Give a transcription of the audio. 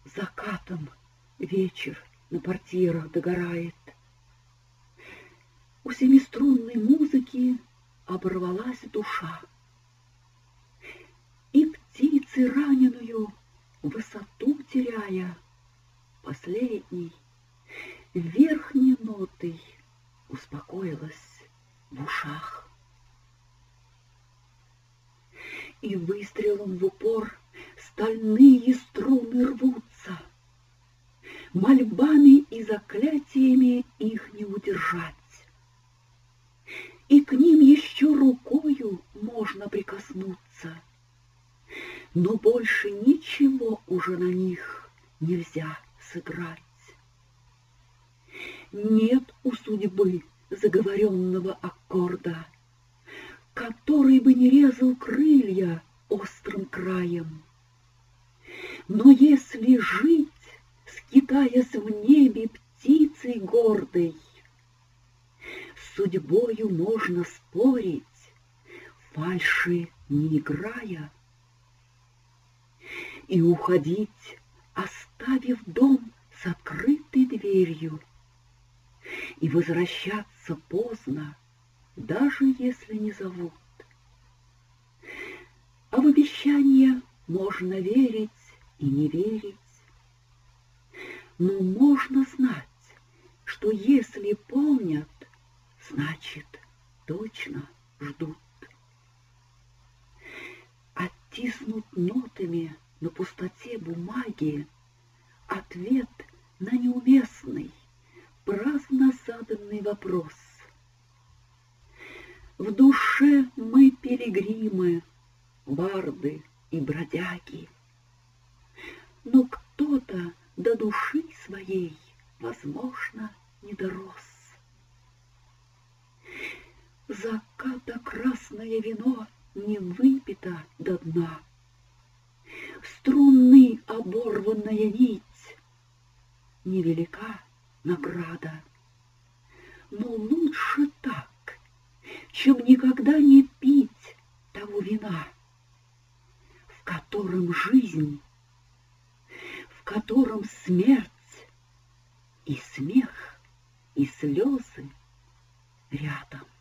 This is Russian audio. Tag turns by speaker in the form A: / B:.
A: Закатом вечер на портьерах догорает. У семиструнной музыки оборвалась душа, и птицы раненую высоту теряя, последней верхней нотой успокоилась в ушах. И выстрелом в упор стальные струны рвутся, мольбами и заклятиями их не удержать. И к ним еще рукою можно прикоснуться, но больше ничего уже на них нельзя сыграть. Нет у судьбы заговоренного аккорда, который бы не резал крылья острым краем. Но если жить, скитаясь в небе птицей гордой, с судьбою можно спорить, фальши не играя, и уходить, оставив дом с открытой дверью, и возвращаться поздно, даже если не зовут. А в обещания можно верить и не верить, но можно знать, что если помнят, значит, точно ждут. Оттиснут нотами на пустоте бумаги ответ на неуместный, праздно заданный вопрос. В душе мы пилигримы, барды и бродяги, но кто-то до души своей, возможно, не дорос. Заката красное вино не выпито до дна, струны оборванная нить, невелика награда, но лучше так, чем никогда не пить того вина, в котором жизнь, в котором смерть и смех, и слезы рядом.